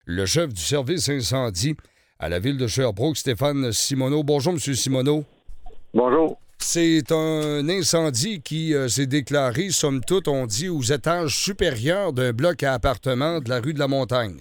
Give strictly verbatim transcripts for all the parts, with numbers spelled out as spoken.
le chef du service incendie à la ville de Sherbrooke, Stéphane Simoneau. Bonjour, M. Simoneau. Bonjour. C'est un incendie qui euh, s'est déclaré, somme toute, on dit, aux étages supérieurs d'un bloc à appartements de la rue de la Montagne.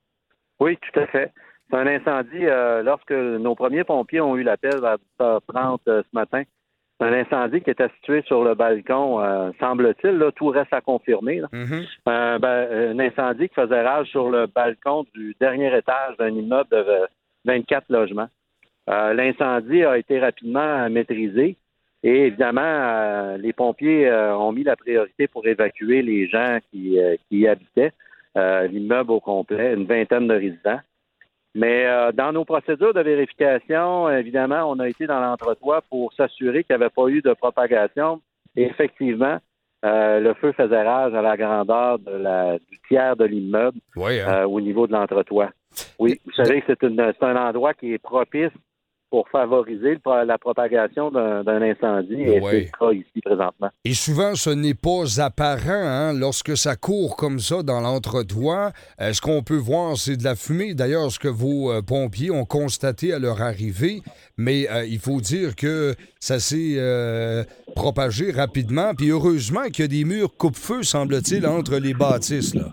Oui, tout à fait. C'est un incendie, euh, lorsque nos premiers pompiers ont eu l'appel vers dix heures trente euh, ce matin. C'est un incendie qui était situé sur le balcon, euh, semble-t-il. Là, tout reste à confirmer. Là. Mm-hmm. Euh, ben, un incendie qui faisait rage sur le balcon du dernier étage d'un immeuble de vingt-quatre logements. Euh, l'incendie a été rapidement maîtrisé et évidemment, euh, les pompiers euh, ont mis la priorité pour évacuer les gens qui, euh, qui y habitaient, euh, l'immeuble au complet, une vingtaine de résidents. Mais euh, dans nos procédures de vérification, évidemment, on a été dans l'entretoit pour s'assurer qu'il n'y avait pas eu de propagation. Et effectivement, euh, le feu faisait rage à la grandeur de la, du tiers de l'immeuble Oui, hein? euh, au niveau de l'entretoit. Oui, vous savez que c'est, une, c'est un endroit qui est propice pour favoriser le, la propagation d'un, d'un incendie. Et Oui. c'est le cas ici présentement. Et souvent, ce n'est pas apparent hein, lorsque ça court comme ça dans l'entretoit. Euh, ce qu'on peut voir, c'est de la fumée. D'ailleurs, ce que vos euh, pompiers ont constaté à leur arrivée. Mais euh, il faut dire que ça s'est euh, propagé rapidement. Puis heureusement qu'il y a des murs coupe-feu, semble-t-il, entre les bâtisses, là.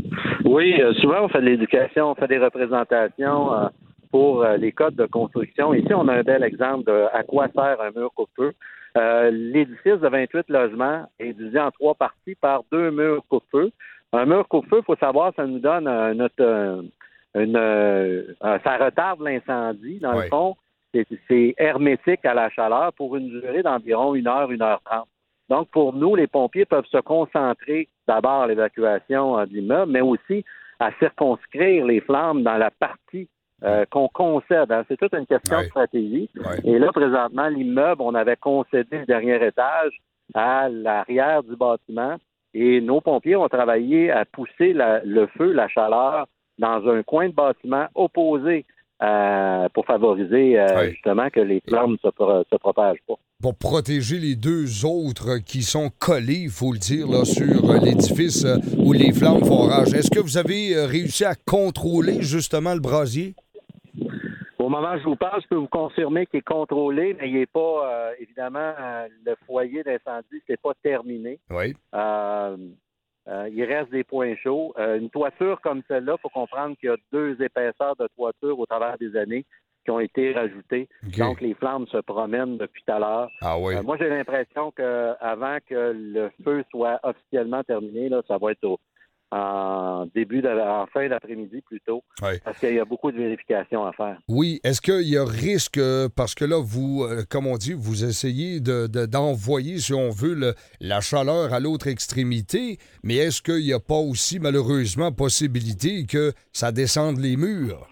Oui, euh, souvent, on fait de l'éducation, on fait des représentations euh, pour euh, les codes de construction. Ici, on a un bel exemple de à quoi sert un mur coupe-feu. Euh, l'édifice de vingt-huit logements est divisé en trois parties par deux murs coupe-feu. Un mur coupe-feu, il faut savoir, ça nous donne un, notre, un, une, euh, ça retarde l'incendie. Dans Oui. le fond, c'est, c'est hermétique à la chaleur pour une durée d'environ une heure, une heure trente. Donc, pour nous, les pompiers peuvent se concentrer d'abord à l'évacuation euh, de l'immeuble, mais aussi à circonscrire les flammes dans la partie euh, qu'on concède. Hein. C'est toute une question Ouais. de stratégie. Ouais. Et là, présentement, l'immeuble, on avait concédé le dernier étage à l'arrière du bâtiment et nos pompiers ont travaillé à pousser la, le feu, la chaleur, dans un coin de bâtiment opposé euh, pour favoriser euh, Ouais. justement que les flammes ne se, pro- se propagent pas. Pour protéger les deux autres qui sont collés, il faut le dire, là, sur euh, l'édifice euh, où les flammes font rage. Est-ce que vous avez euh, réussi à contrôler justement le brasier? Au moment où je vous parle, je peux vous confirmer qu'il est contrôlé, mais il n'est pas, euh, évidemment, euh, le foyer d'incendie, c'est pas terminé. Oui. Euh, euh, il reste des points chauds. Euh, une toiture comme celle-là, il faut comprendre qu'il y a deux épaisseurs de toiture au travers des années qui ont été rajoutées. OK. Donc, les flammes se promènent depuis tout à l'heure. Ah oui. Euh, moi, j'ai l'impression qu'avant que le feu soit officiellement terminé, là, ça va être au, en début, de, en fin d'après-midi plutôt, Ouais. parce qu'il y a beaucoup de vérifications à faire. Oui. Est-ce qu'il y a risque, euh, parce que là, vous, euh, comme on dit, vous essayez de, de- d'envoyer, si on veut, le- la chaleur à l'autre extrémité, mais est-ce qu'il n'y a pas aussi, malheureusement, possibilité que ça descende les murs?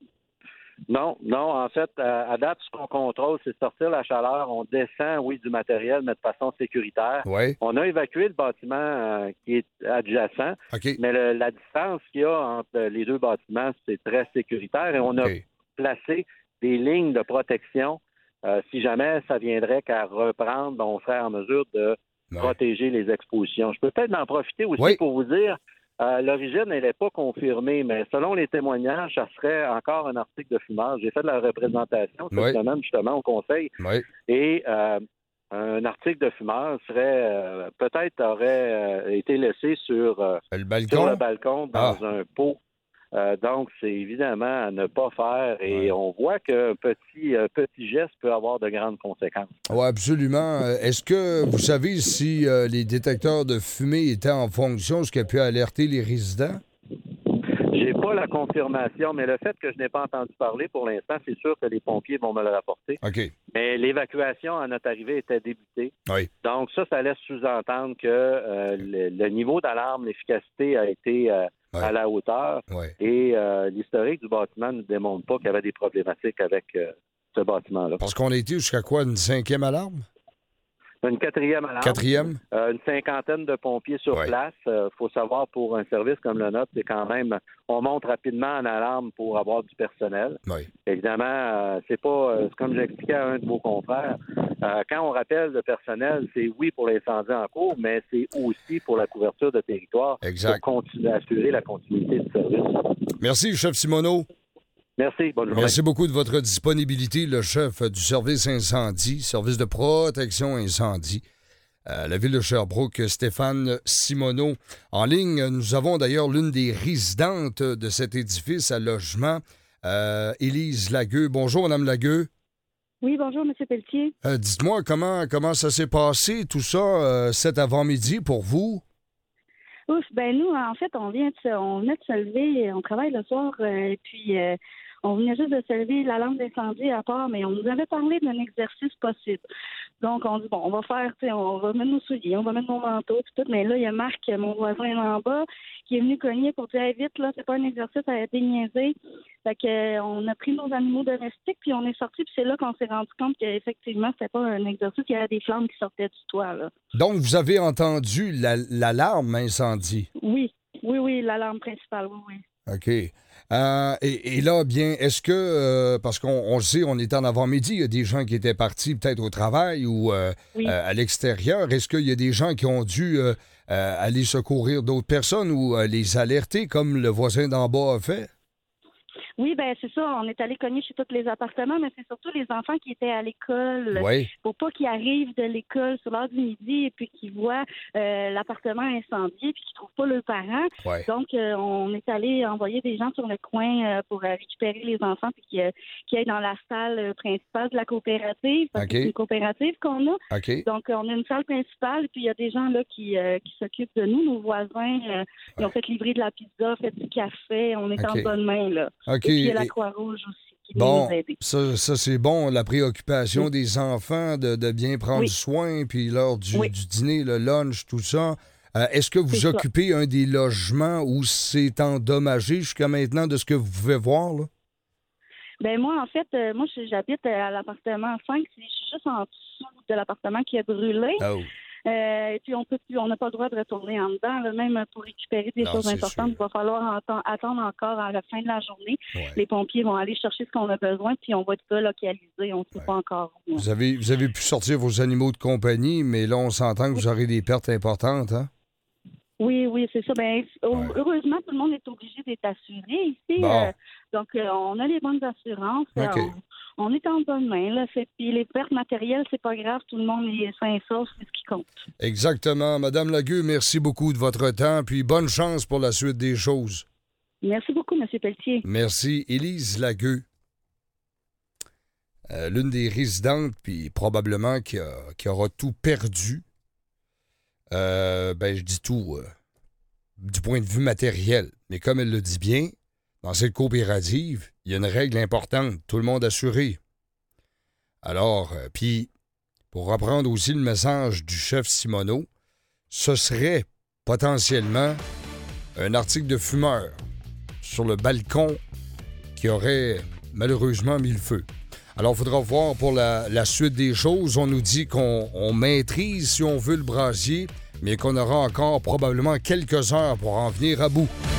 Non, non. En fait, à, à date, ce qu'on contrôle, c'est sortir la chaleur. On descend, oui, du matériel, mais de façon sécuritaire. Oui. On a évacué le bâtiment euh, qui est adjacent, OK. mais le- la distance qu'il y a entre les deux bâtiments, c'est très sécuritaire et on a OK. placé des lignes de protection. Euh, si jamais ça viendrait qu'à reprendre, ben, on serait en mesure de Ouais. protéger les expositions. Je peux peut-être en profiter aussi Oui. pour vous dire, euh, l'origine, elle n'est pas confirmée, mais selon les témoignages, ça serait encore un article de fumeur. J'ai fait de la représentation cette Oui. semaine, justement, au conseil, Oui. et euh, un article de fumeur serait, euh, peut-être aurait euh, été laissé sur, euh, Le balcon? sur le balcon dans Ah. un pot. Euh, donc, c'est évidemment à ne pas faire et Ouais. on voit qu'un petit, un petit geste peut avoir de grandes conséquences. Oui, absolument. Euh, Est-ce que vous savez si euh, les détecteurs de fumée étaient en fonction, ce qui a pu alerter les résidents? J'ai pas la confirmation, mais le fait que je n'ai pas entendu parler pour l'instant, c'est sûr que les pompiers vont me le rapporter. OK. Mais l'évacuation à notre arrivée était débutée. Oui. Donc ça, ça laisse sous-entendre que euh, le, le niveau d'alarme, l'efficacité a été euh, Ouais. à la hauteur. Oui. Et euh, l'historique du bâtiment ne démontre pas qu'il y avait des problématiques avec euh, ce bâtiment-là. Parce qu'on a été jusqu'à quoi, une cinquième alarme? une quatrième alarme. Quatrième? Euh, une cinquantaine de pompiers sur ouais. place. Il euh, faut savoir, pour un service comme le nôtre, c'est quand même, on monte rapidement en alarme pour avoir du personnel. Oui. Évidemment, euh, c'est pas, euh, comme j'expliquais à un de vos confrères, euh, quand on rappelle le personnel, c'est oui pour l'incendie en cours, mais c'est aussi pour la couverture de territoire. Exact. Pour continuer à assurer la continuité du service. Merci, chef Simoneau. Merci, bonne journée. Merci beaucoup de votre disponibilité, le chef du service incendie, service de protection incendie. Euh, la ville de Sherbrooke, Stéphane Simoneau. En ligne, nous avons d'ailleurs l'une des résidentes de cet édifice à logement, euh, Élise Lagueux. Bonjour, Mme Lagueux. Oui, bonjour, M. Pelletier. Euh, dites-moi, comment, comment ça s'est passé, tout ça, euh, cet avant-midi pour vous? Ouf, ben nous, en fait, on vient de se, on venait de se lever, on travaille le soir, euh, et puis euh, on venait juste de se lever, la lampe d'incendie à part, mais on nous avait parlé d'un exercice possible. Donc, on dit, bon, on va faire, tu sais, on va mettre nos souliers, on va mettre nos manteaux, tout, mais là, il y a Marc, mon voisin en bas, qui est venu cogner pour dire, hey, vite, là, c'est pas un exercice à être niaisé. Fait que, euh, on a pris nos animaux domestiques, puis on est sorti, puis c'est là qu'on s'est rendu compte qu'effectivement, c'était pas un exercice, il y avait des flammes qui sortaient du toit, là. Donc, vous avez entendu la, l'alarme incendie? Oui, oui, oui, l'alarme principale, oui, oui. OK. Euh, et, et là, bien, est-ce que, euh, parce qu'on on le sait, on est en avant-midi, il y a des gens qui étaient partis peut-être au travail ou euh, Oui. euh, à l'extérieur. Est-ce qu'il y a des gens qui ont dû euh, euh, aller secourir d'autres personnes ou euh, les alerter comme le voisin d'en bas a fait? Oui, ben c'est ça. On est allé cogner chez tous les appartements, mais c'est surtout les enfants qui étaient à l'école. Oui. Pour pas qu'ils arrivent de l'école sur l'heure du midi et puis qu'ils voient euh, l'appartement incendié puis qu'ils trouvent pas leurs parents. Ouais. Donc, euh, on est allé envoyer des gens sur le coin euh, pour euh, récupérer les enfants puis qu'ils, euh, qu'ils aillent dans la salle euh, principale de la coopérative. Parce OK. que c'est une coopérative qu'on a. OK. Donc, euh, on a une salle principale puis il y a des gens là qui, euh, qui s'occupent de nous. Nos voisins, euh, ils ont fait livrer de la pizza, fait du café. On est OK. en bonne main, là. OK. Et puis, il y a la Croix-Rouge aussi qui Bon, nous a aidés. ça, ça c'est bon, la préoccupation Oui. des enfants de, de bien prendre Oui. soin, puis l'heure du, Oui. du dîner, le lunch, tout ça. Euh, est-ce que vous C'est ça. occupez un des logements où c'est endommagé jusqu'à maintenant de ce que vous pouvez voir, là? Ben moi, en fait, euh, moi, je- j'habite à l'appartement cinq. Je suis juste en dessous de l'appartement qui a brûlé. Oh. Euh, et puis, on peut plus, on n'a pas le droit de retourner en dedans. Là, même pour récupérer des Non, choses c'est importantes, sûr. il va falloir enten- attendre encore à la fin de la journée. Ouais. Les pompiers vont aller chercher ce qu'on a besoin, puis on va être relocalisé. On ne sait Ouais. pas encore où. Vous avez, vous avez pu sortir vos animaux de compagnie, mais là, on s'entend que vous aurez des pertes importantes, hein? Oui, oui, c'est ça. Ben, Ouais. heureusement, tout le monde est obligé d'être assuré ici. Bon. Euh, donc, euh, on a les bonnes assurances. Euh, OK. On, on est en bonne main. Là. C'est- Puis les pertes matérielles, c'est pas grave. Tout le monde est sain et sauf. C'est ce qui compte. Exactement. Madame Lagueux, merci beaucoup de votre temps, puis bonne chance pour la suite des choses. Merci beaucoup, M. Pelletier. Merci. Élise Lagueux, euh, l'une des résidentes, puis probablement qui, a- qui aura tout perdu. Euh, ben, je dis tout euh, du point de vue matériel. Mais comme elle le dit bien, dans cette coopérative, il y a une règle importante. Tout le monde assuré. Alors, euh, puis, pour reprendre aussi le message du chef Simoneau, ce serait potentiellement un article de fumeur sur le balcon qui aurait malheureusement mis le feu. Alors, il faudra voir pour la, la suite des choses. On nous dit qu'on on maîtrise, si on veut, le brasier, mais qu'on aura encore probablement quelques heures pour en venir à bout.